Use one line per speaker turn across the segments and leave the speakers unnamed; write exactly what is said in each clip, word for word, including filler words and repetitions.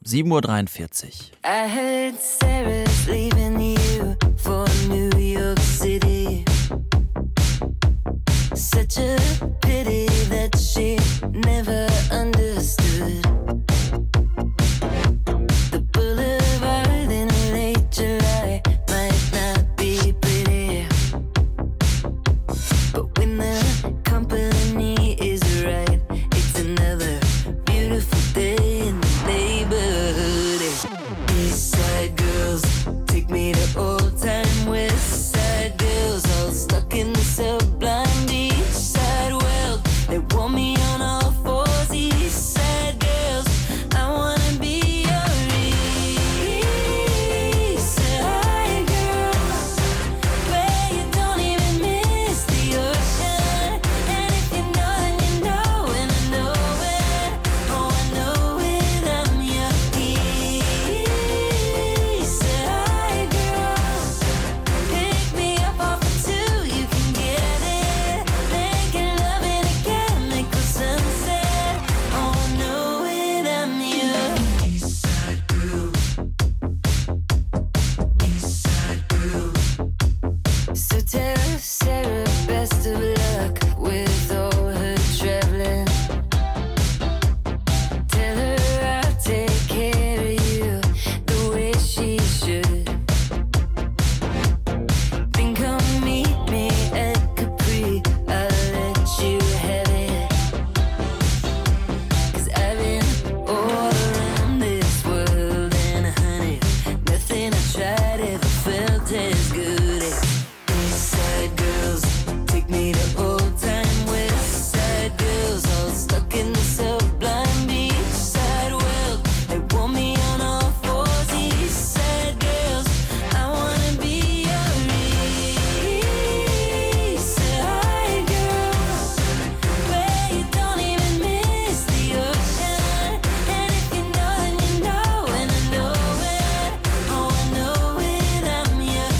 sieben Uhr dreiundvierzig.
I heard Sarah's leaving you for New York City. Such a pity that she never understood. The boulevard in late July might not be pretty, but when the company is right, it's another beautiful day in the neighborhood. East Side girls take me to old time West Side girls, all stuck in the sublime East Side world. They want me on all fours. East Side girls, I wanna be your East Side girl, where you don't even miss the ocean. And if you know, then you know, and I know it. Oh, I know it, I'm your East Side girl. Pick me up off of two, you can get it. Making love in a chemical sunset. Oh, I know it, I'm your East Side girl. East Side girl. So tell Sarah best of luck with all her traveling. Tell her I'll take care of you the way she should. Then come meet me at Capri, I'll let you have it. Cause I've been all around this world, and honey, nothing I tried ever felt as good as East Side girls. Take me to old time West Side girls, all stuck in the sublime East Side world. They want me on all fours. East Side girls, I wanna be your East Side girl, where you don't even miss the ocean. And if you know, then you know, and I know it. Oh, I know it, I'm your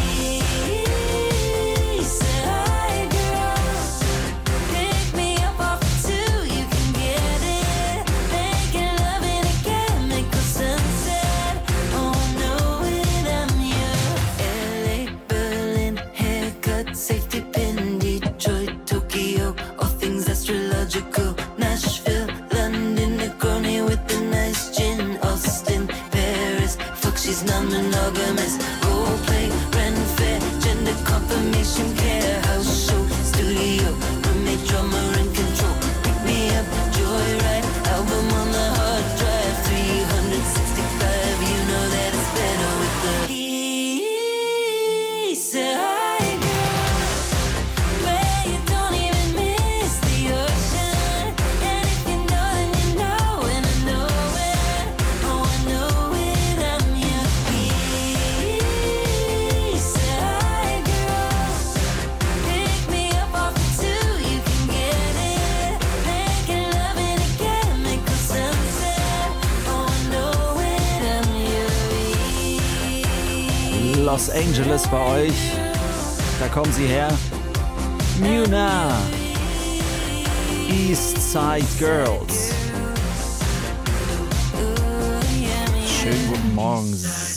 East Side girl. Pick me up off of two, you can get it. Making love in a chemical sunset. Oh, I know it, I'm your L A, Berlin, haircut, safety pin, Detroit, Tokyo, all things astrological. Nashville, London, Negroni with the nice gin. Austin, Paris, fuck, she's non-monogamous. Role play, rent fair, gender confirmation, care, house show, studio, roommate, drummer in control. Pick me up, joyride, album on the hard drive, three hundred sixty-five, you know that it's better with the East Side girl, where you don't even miss the ocean. And if you know, then you know, and I know it. Oh, I know it, I'm your East Side girl. Pick me up off of two, you can get it. Making love in a chemical sunset. Oh, I know it, I'm your East.
Los Angeles bei euch. Da kommen sie her. Muna. East Side Girls. Schönen guten Morgen.